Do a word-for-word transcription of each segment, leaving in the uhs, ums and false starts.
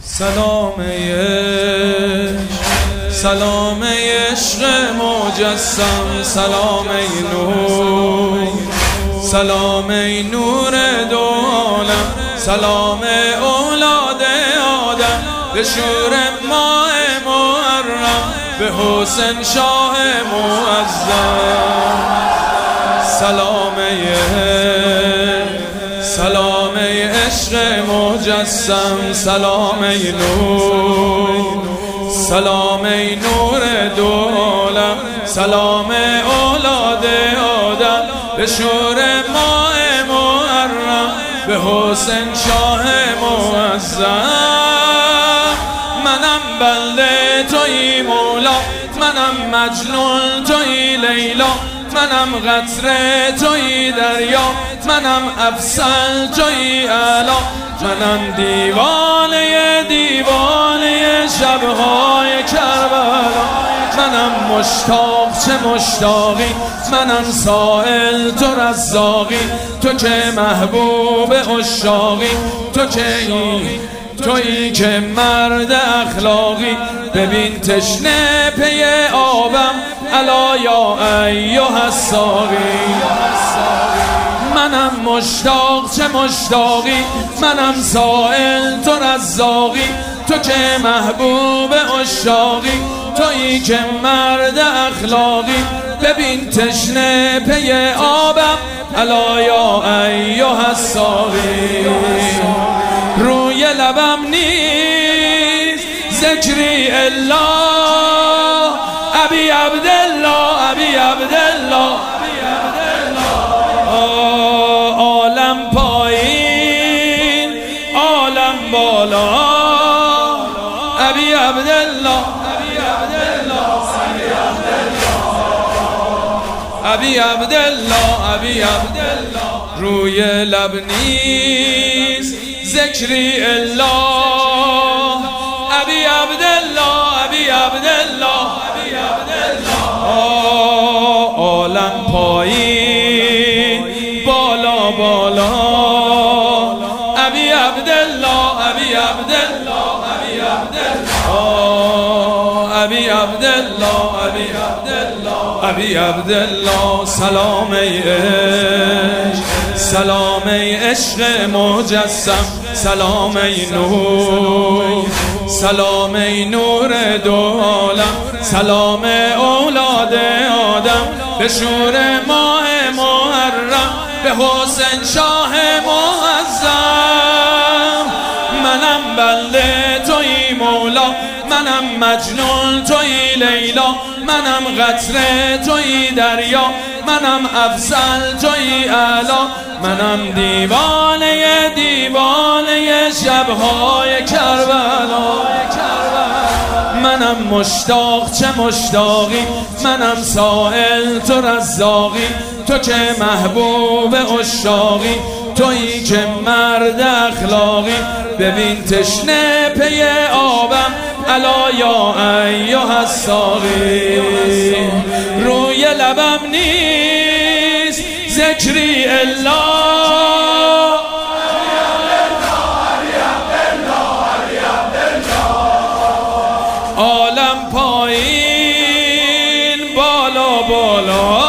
سلام عشق، سلام عشق مجسم، سلام ای نور، سلام ای نور دو عالم، سلام اولاد آدم، به شور ماه محرم، به حسین شاه معظم. سلام عشق، سلام ای عشق مجسم، سلام ای نور، سلام ای نور دو عالم، سلام اولاد آدم، به شور ماه محرم، به حسین شاه معظم. منم بنده تویی مولا، منم مجنون تویی لیلا، منم قطره تویی دریا، منم افسل تویی اعلا، منم دیوانه دیوانه شبهای کربلا، منم مشتاق چه مشتاقی، منم سائل تو رزاقی، تو که محبوب عشاقی، تو که ای تویی که مرد اخلاقی. ببین تشنه پی آبم، الا یا ایها الساقی. منم مشتاق چه مشتاقی، منم سائل تو رزاقی، تو که محبوب عشاقی، تویی که مرد اخلاقی. ببین تشنه پی آبم، الا یا ایها الساقی. روی لبم نیست ذکری الا ابی عبدالله، ابی عبدالله. عالم پایین عالم بالا، ابی عبدالله، ابی عبدالله، ابی عبدالله. روی لب نیست ذکری الا ابی عبدالله، ابی عبدالله. عالم پایین بالا بالا، ابی عبدالله، ابی عبدالله، ابی عبدالله، ابی عبدالله، ابی عبدالله، ابی عبدالله. سلام ای عشق، سلام ای عشق مجسم، سلام ای نور، سلام ای نور دو عالم، سلام اولاد آدم، به شور ماه محرم، به حسین شاه معظم. منم بنده تویی مولا، منم مجنون تویی لیلا، منم قطره تویی دریا، منم افسل تویی اعلا، منم دیوانه دیوانه شبهای کربلا، منم مشتاق چه مشتاقی، منم سائل تو رزاقی، تو که محبوب عشاقی، تویی که مرد اخلاقی. ببین تشنه پی آبم، الا یا ایها الساقی. روی لبم نیست ذکری الا عالم پایین بالا بالا،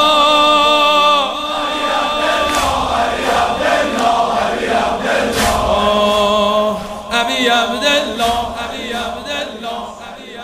ابی عبدالله، ابی عبدالله.